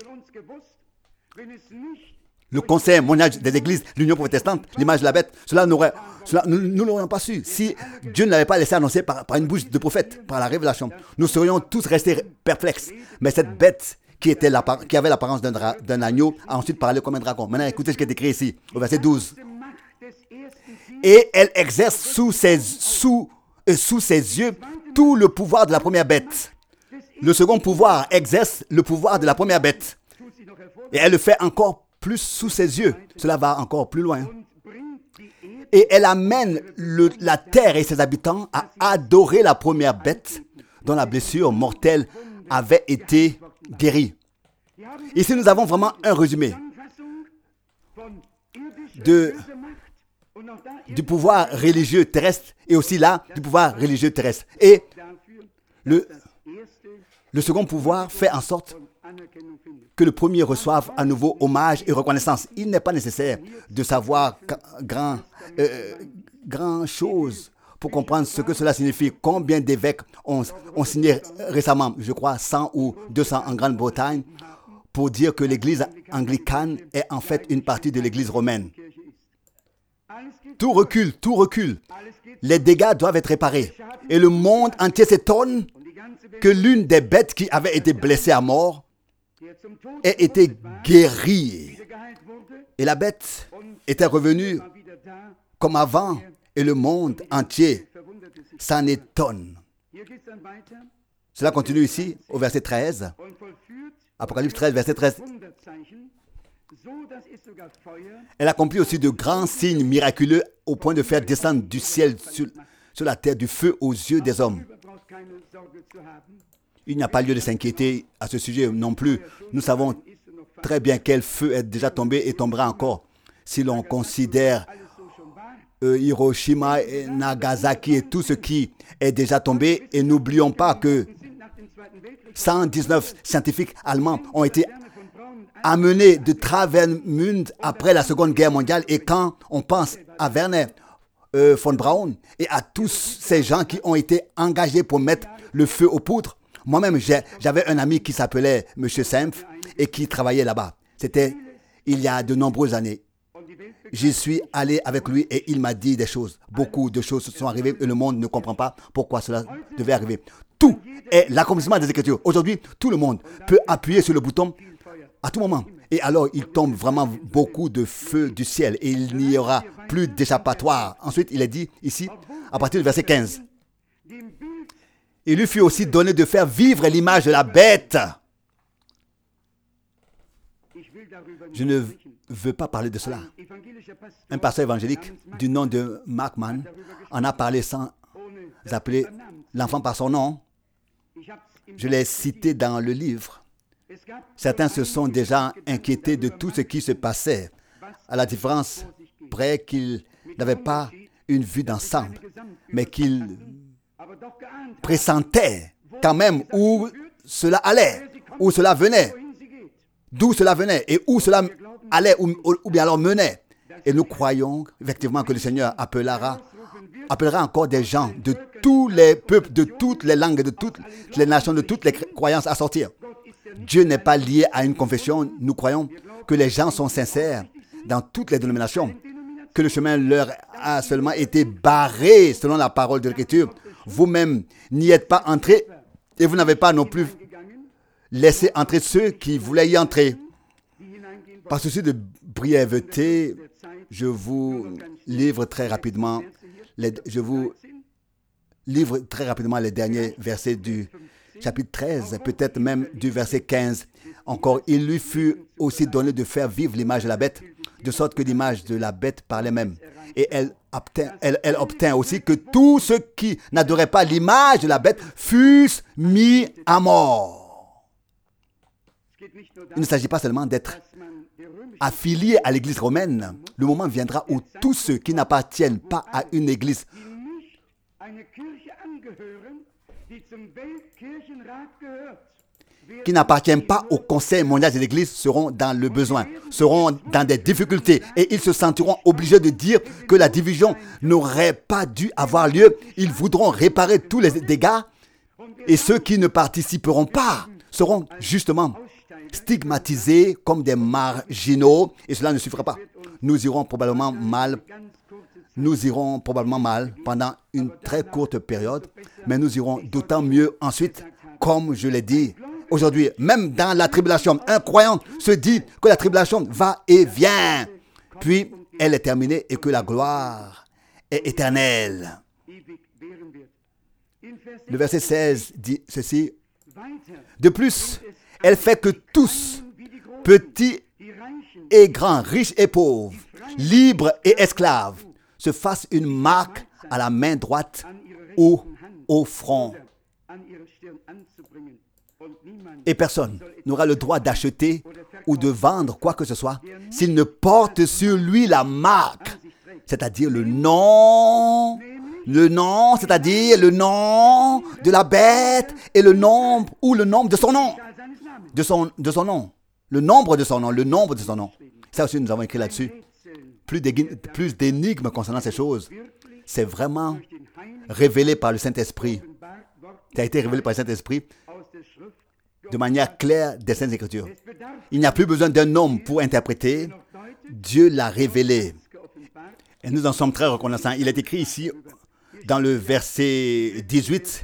Le Conseil mondial des églises, l'Union protestante, l'image de la bête, nous ne l'aurions pas su. Si Dieu ne l'avait pas laissé annoncer par une bouche de prophète, par la révélation, nous serions tous restés perplexes. Mais cette bête qui avait l'apparence d'un agneau, a ensuite parlé comme un dragon. Maintenant, écoutez ce qui est écrit ici, au verset 12. Et elle exerce sous ses yeux tout le pouvoir de la première bête. Le second pouvoir exerce le pouvoir de la première bête. Et elle le fait encore plus sous ses yeux. Cela va encore plus loin. Et elle amène la terre et ses habitants à adorer la première bête dont la blessure mortelle avait été guérie. Ici, nous avons vraiment un résumé du pouvoir religieux terrestre et aussi là, du pouvoir religieux terrestre. Et le second pouvoir fait en sorte que le premier reçoive à nouveau hommage et reconnaissance. Il n'est pas nécessaire de savoir grand chose pour comprendre ce que cela signifie. Combien d'évêques ont signé récemment, je crois 100 ou 200 en Grande-Bretagne, pour dire que l'église anglicane est en fait une partie de l'église romaine. Tout recule, tout recule. Les dégâts doivent être réparés. Et le monde entier s'étonne que l'une des bêtes qui avait été blessée à mort ait été guérie. Et la bête était revenue comme avant. Et le monde entier s'en étonne. Cela continue ici au verset 13. Apocalypse 13, verset 13. Elle accomplit aussi de grands signes miraculeux au point de faire descendre du ciel sur la terre du feu aux yeux des hommes. Il n'y a pas lieu de s'inquiéter à ce sujet non plus. Nous savons très bien quel feu est déjà tombé et tombera encore. Si l'on considère Hiroshima et Nagasaki et tout ce qui est déjà tombé, et n'oublions pas que 119 scientifiques allemands ont été amenés de Travemünde après la Seconde Guerre mondiale. Et quand on pense à Werner von Braun et à tous ces gens qui ont été engagés pour mettre le feu aux poutres, moi-même j'avais un ami qui s'appelait M. Senf et qui travaillait là-bas. C'était il y a de nombreuses années. J'y suis allé avec lui et il m'a dit des choses. Beaucoup de choses se sont arrivées et le monde ne comprend pas pourquoi cela devait arriver. Tout est l'accomplissement des Écritures. Aujourd'hui, tout le monde peut appuyer sur le bouton à tout moment. Et alors, il tombe vraiment beaucoup de feu du ciel et il n'y aura plus d'échappatoire. Ensuite, il est dit ici, à partir du verset 15. Il lui fut aussi donné de faire vivre l'image de la bête. Je ne veux pas parler de cela. Un pasteur évangélique du nom de Markman en a parlé sans appeler l'enfant par son nom. Je l'ai cité dans le livre. Certains se sont déjà inquiétés de tout ce qui se passait, à la différence près qu'ils n'avaient pas une vue d'ensemble, mais qu'ils pressentaient quand même où cela allait, où cela venait, d'où cela venait et où cela allait ou bien alors menait. Et nous croyons effectivement que le Seigneur appellera encore des gens de tous les peuples, de toutes les langues, de toutes les nations, de toutes les croyances à sortir. Dieu n'est pas lié à une confession. Nous croyons que les gens sont sincères dans toutes les dénominations, que le chemin leur a seulement été barré selon la parole de l'Écriture. Vous-même n'y êtes pas entrés et vous n'avez pas non plus laissé entrer ceux qui voulaient y entrer. Par souci de brièveté, je vous livre très rapidement les derniers versets du chapitre 13, peut-être même du verset 15. Encore, il lui fut aussi donné de faire vivre l'image de la bête, de sorte que l'image de la bête parlait même. Et elle obtint aussi que tous ceux qui n'adoraient pas l'image de la bête fussent mis à mort. Il ne s'agit pas seulement d'être affilié à l'église romaine. Le moment viendra où tous ceux qui n'appartiennent pas à une église qui n'appartiennent pas au Conseil mondial de l'Église seront dans le besoin, seront dans des difficultés et ils se sentiront obligés de dire que la division n'aurait pas dû avoir lieu. Ils voudront réparer tous les dégâts et ceux qui ne participeront pas seront justement stigmatisés comme des marginaux et cela ne suffira pas. Nous irons probablement mal pendant une très courte période, mais nous irons d'autant mieux ensuite, comme je l'ai dit, aujourd'hui, même dans la tribulation, un croyant se dit que la tribulation va et vient, puis elle est terminée et que la gloire est éternelle. Le verset 16 dit ceci. De plus, elle fait que tous, petits et grands, riches et pauvres, libres et esclaves, se fassent une marque à la main droite ou au front. Et personne n'aura le droit d'acheter ou de vendre quoi que ce soit s'il ne porte sur lui la marque, c'est-à-dire le nom, c'est-à-dire le nom de la bête et le nombre ou le nombre de son nom, de son nom, le nombre de son nom. Ça aussi, nous avons écrit là-dessus. Plus d'énigmes concernant ces choses. C'est vraiment révélé par le Saint-Esprit. Ça a été révélé par le Saint-Esprit de manière claire des Saintes Écritures. Il n'y a plus besoin d'un homme pour interpréter. Dieu l'a révélé. Et nous en sommes très reconnaissants. Il est écrit ici, dans le verset 18,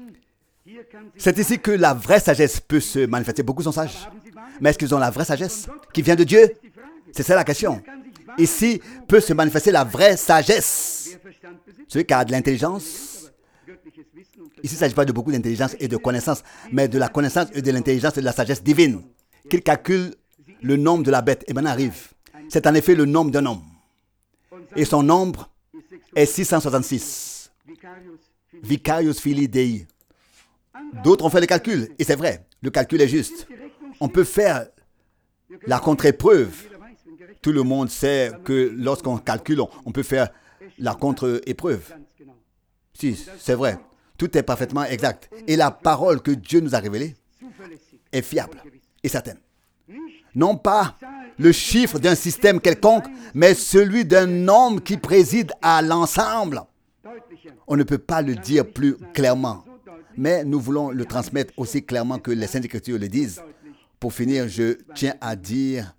c'est ici que la vraie sagesse peut se manifester. Beaucoup sont sages. Mais est-ce qu'ils ont la vraie sagesse qui vient de Dieu? C'est ça la question. Ici peut se manifester la vraie sagesse. Celui qui a de l'intelligence. Ici, il ne s'agit pas de beaucoup d'intelligence et de connaissance, mais de la connaissance et de l'intelligence et de la sagesse divine. Qu'il calcule le nombre de la bête. Et maintenant arrive. C'est en effet le nombre d'un homme. Et son nombre est 666. Vicarius Filii Dei. D'autres ont fait le calcul. Et c'est vrai, le calcul est juste. On peut faire la contre-épreuve. Tout le monde sait que lorsqu'on calcule, on peut faire la contre-épreuve. Si, c'est vrai. Tout est parfaitement exact. Et la parole que Dieu nous a révélée est fiable et certaine. Non pas le chiffre d'un système quelconque, mais celui d'un homme qui préside à l'ensemble. On ne peut pas le dire plus clairement, mais nous voulons le transmettre aussi clairement que les Saintes Écritures le disent. Pour finir, je tiens à dire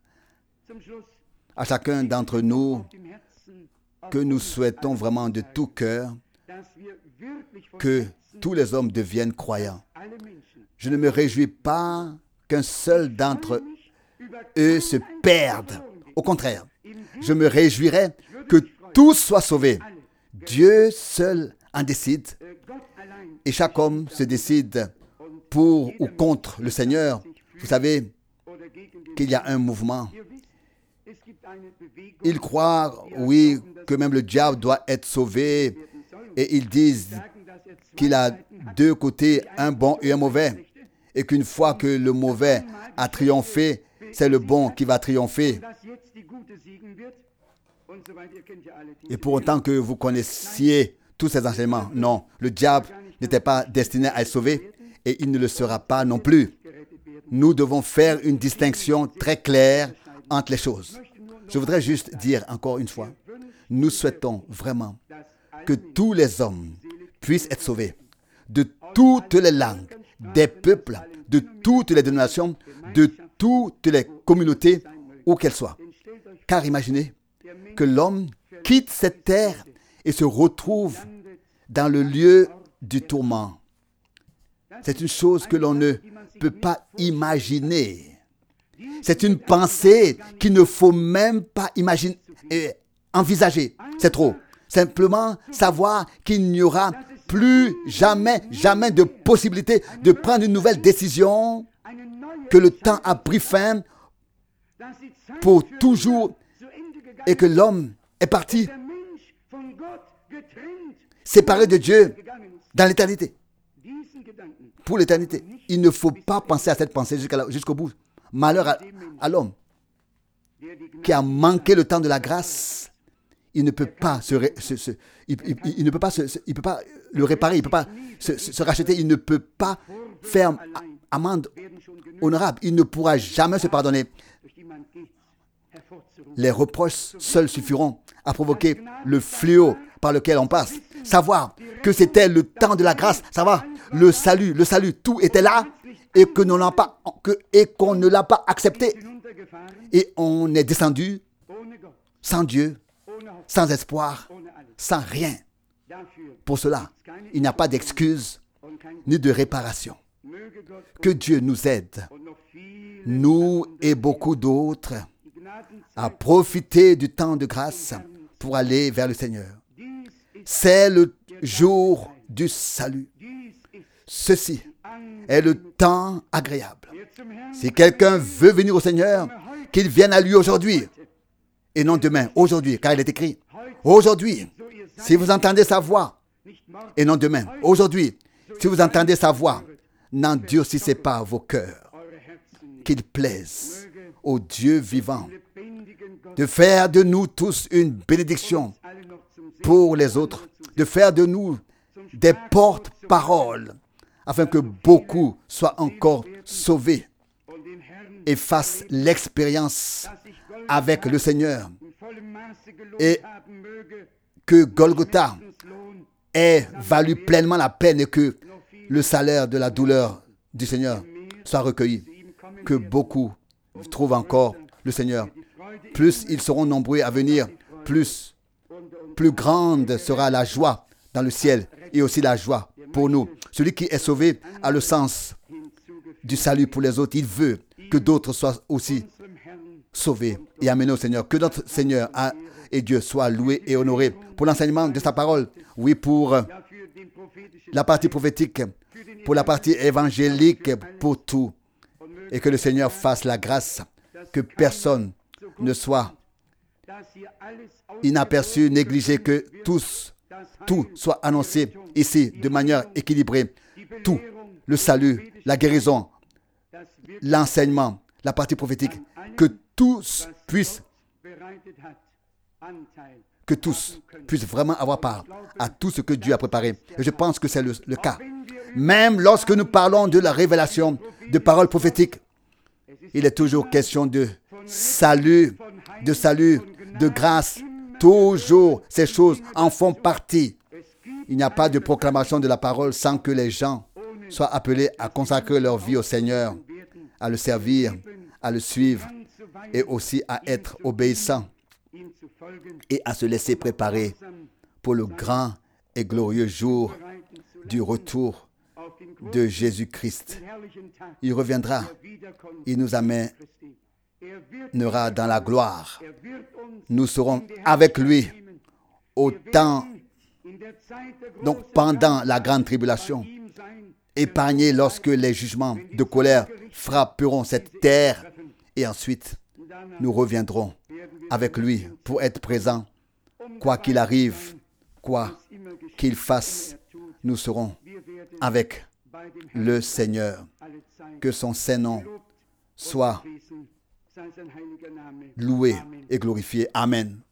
à chacun d'entre nous que nous souhaitons vraiment de tout cœur que tous les hommes deviennent croyants. Je ne me réjouis pas qu'un seul d'entre eux se perde. Au contraire, je me réjouirais que tous soient sauvés. Dieu seul en décide et chaque homme se décide pour ou contre le Seigneur. Vous savez qu'il y a un mouvement. Ils croient, oui, que même le diable doit être sauvé et ils disent qu'il a deux côtés, un bon et un mauvais, et qu'une fois que le mauvais a triomphé, c'est le bon qui va triompher. Et pour autant que vous connaissiez tous ces enseignements, non, le diable n'était pas destiné à être sauvé et il ne le sera pas non plus. Nous devons faire une distinction très claire entre les choses. Je voudrais juste dire encore une fois, nous souhaitons vraiment que tous les hommes puissent être sauvés de toutes les langues, des peuples, de toutes les dénominations, de toutes les communautés, où qu'elles soient. Car imaginez que l'homme quitte cette terre et se retrouve dans le lieu du tourment. C'est une chose que l'on ne peut pas imaginer. C'est une pensée qu'il ne faut même pas imaginer, envisager. C'est trop. Simplement savoir qu'il n'y aura plus jamais de possibilité de prendre une nouvelle décision, que le temps a pris fin pour toujours et que l'homme est parti, séparé de Dieu dans l'éternité. Pour l'éternité. Il ne faut pas penser à cette pensée jusqu'au bout. Malheur à l'homme qui a manqué le temps de la grâce. Il ne peut pas il ne peut pas le réparer, il ne peut pas se racheter, il ne peut pas faire amende honorable. Il ne pourra jamais se pardonner. Les reproches seuls suffiront à provoquer le fléau par lequel on passe. Savoir que c'était le temps de la grâce, savoir le salut, tout était là et qu'on ne l'a pas accepté. Et on est descendu sans Dieu, sans espoir, sans rien. Pour cela, il n'y a pas d'excuse ni de réparation. Que Dieu nous aide, nous et beaucoup d'autres, à profiter du temps de grâce pour aller vers le Seigneur. C'est le jour du salut. Ceci est le temps agréable. Si quelqu'un veut venir au Seigneur, qu'il vienne à lui aujourd'hui et non demain, aujourd'hui, car il est écrit aujourd'hui. Si vous entendez sa voix et non demain, aujourd'hui, si vous entendez sa voix, n'endurcissez pas vos cœurs. Qu'il plaise au Dieu vivant de faire de nous tous une bénédiction pour les autres, de faire de nous des porte-paroles, afin que beaucoup soient encore sauvés et fassent l'expérience avec le Seigneur, et que Golgotha ait valu pleinement la peine et que le salaire de la douleur du Seigneur soit recueilli, que beaucoup trouvent encore le Seigneur. Plus ils seront nombreux à venir, plus grande sera la joie dans le ciel et aussi la joie pour nous. Celui qui est sauvé a le sens du salut pour les autres. Il veut que d'autres soient aussi sauvés et amenés au Seigneur. Que notre Seigneur et Dieu soient loués et honorés pour l'enseignement de sa parole. Oui, pour la partie prophétique, pour la partie évangélique, pour tout. Et que le Seigneur fasse la grâce, que personne ne soit inaperçu, négligé, que tout soit annoncé ici de manière équilibrée. Tout, le salut, la guérison, l'enseignement, la partie prophétique, que tous puissent vraiment avoir part à tout ce que Dieu a préparé. Et je pense que c'est le cas. Même lorsque nous parlons de la révélation de paroles prophétiques, il est toujours question de salut, de grâce. Toujours, ces choses en font partie. Il n'y a pas de proclamation de la parole sans que les gens soient appelés à consacrer leur vie au Seigneur, à le servir, à le suivre et aussi à être obéissants et à se laisser préparer pour le grand et glorieux jour du retour de Jésus-Christ. Il reviendra, il nous amènera dans la gloire. Nous serons avec lui au temps, donc pendant la grande tribulation, épargnés lorsque les jugements de colère frapperont cette terre, et ensuite nous reviendrons avec lui pour être présents. Quoi qu'il arrive, quoi qu'il fasse, nous serons avec le Seigneur. Que son Saint-Nom soit loué et glorifié. Amen.